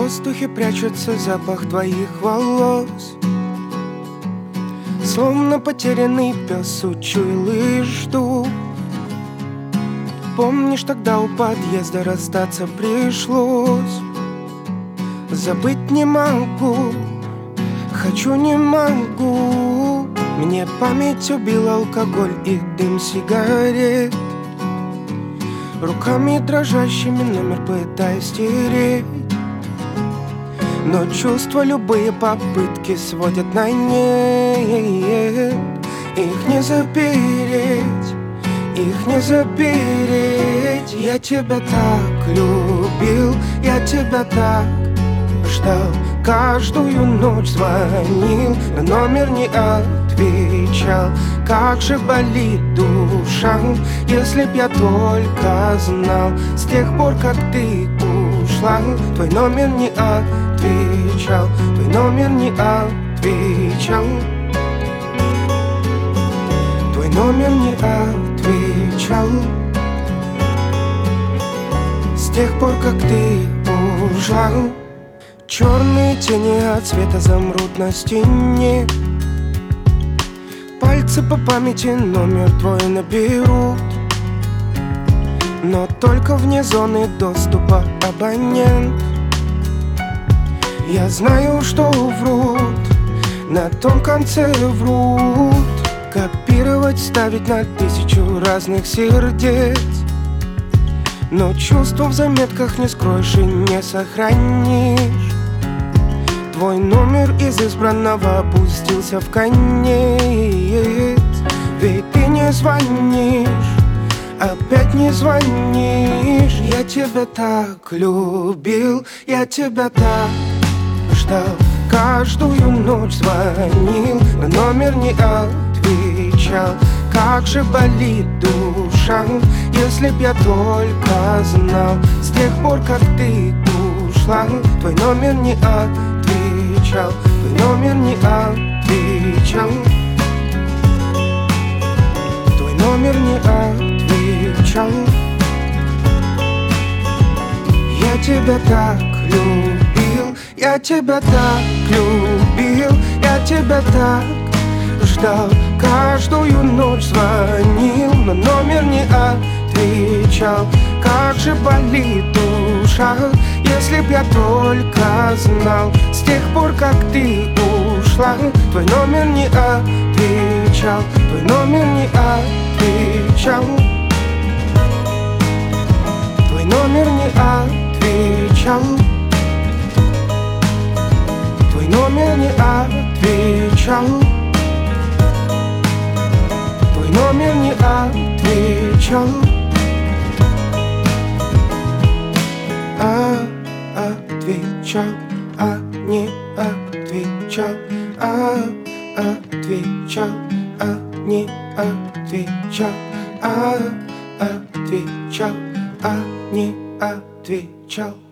воздухе прячется запах твоих волос. Словно потерянный пес учуял и жду. Помнишь, тогда у подъезда расстаться пришлось? Забыть не могу, хочу не могу. Мне память убил алкоголь и дым сигарет. Руками дрожащими номер пытаюсь стереть, но чувства любые попытки сводят на нет. Их не запереть, их не запереть. Я тебя так любил, я тебя так ждал. Каждую ночь звонил, но номер не отвечал. Как же болит душа, если б я только знал. С тех пор, как ты ушла, твой номер не отвечал, твой номер не отвечал, твой номер не отвечал. С тех пор, как ты ушла, черные тени от света замрут на стене. Пальцы по памяти номер твой наберут, но только вне зоны доступа абонент. Я знаю, что врут, на том конце врут. Копировать, ставить на 1000 разных сердец, но чувства в заметках не скроешь и не сохранишь. Твой номер из избранного опустился в конец. Ведь ты не звонишь, опять не звонишь. Я тебя так любил, я тебя так ждал. Каждую ночь звонил, но номер не отвечал. Как же болит душа, если б я только знал. С тех пор, как ты ушла, твой номер не отвечал, твой номер не отвечал, твой номер не отвечал. Я тебя так любил, я тебя так любил, я тебя так ждал. Каждую ночь звонил, но номер не отвечал. Как же болит душа, если б я только знал. С тех пор, как ты ушла, твой номер не отвечал, твой номер не отвечал, твой номер не отвечал, твой номер не отвечал, твой номер не отвечал. Отвечал, а не отвечал, отвечал, а не отвечал, отвечал, а не отвечал.